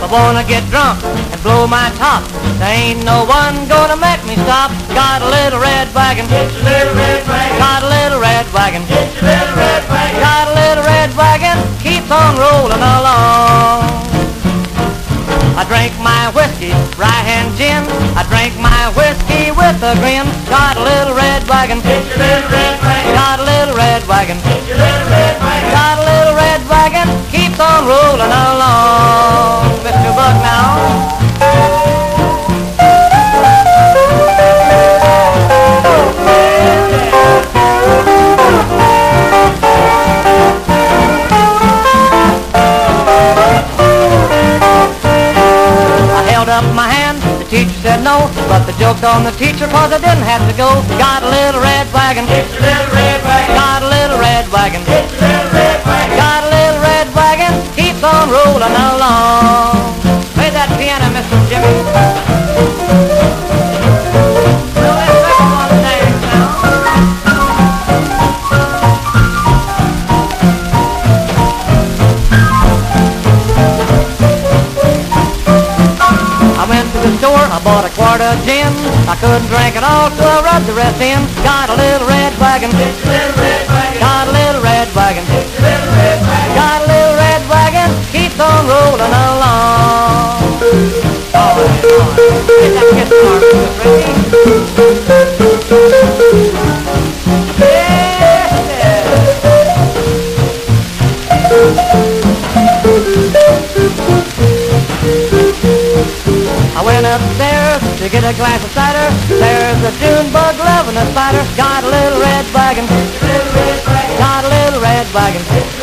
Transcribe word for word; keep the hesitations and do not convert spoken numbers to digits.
I wanna get drunk and blow my top. There ain't no one gonna make me stop. Got a little red wagon, Get your little red wagon. got a little red wagon, Get your little red wagon. got a little red wagon, keeps on rolling along. I drink my whiskey, rye and gin. I drink my whiskey with a grin. Got a little red wagon, Get your little red wagon. got a little red wagon, Get your little red wagon. got a little red wagon, keeps on rolling along. Mister Buck now. Up my hand, the teacher said no, but the joke's on the teacher cause I didn't have to go. Got a little red wagon, Get your little red wagon. got a little red wagon, Get your little red wagon. got a little red wagon, keeps on rolling along. Play that piano, Mister Jimmy. Well, let's make 'em all dance now. I went to the store, I bought a quart of gin. I couldn't drink it all, so I rubbed the rest in. Got a little red wagon, Get your little red wagon. got a little red wagon, Get your little red wagon. got a little red wagon, keeps on rolling along. All right, all right. Get that guitar, Miss Ricky. Yeah, I went upstairs to get a glass of cider. There's a June bug loving a spider. Got a little red wagon, Get your little red wagon. got a little red wagon,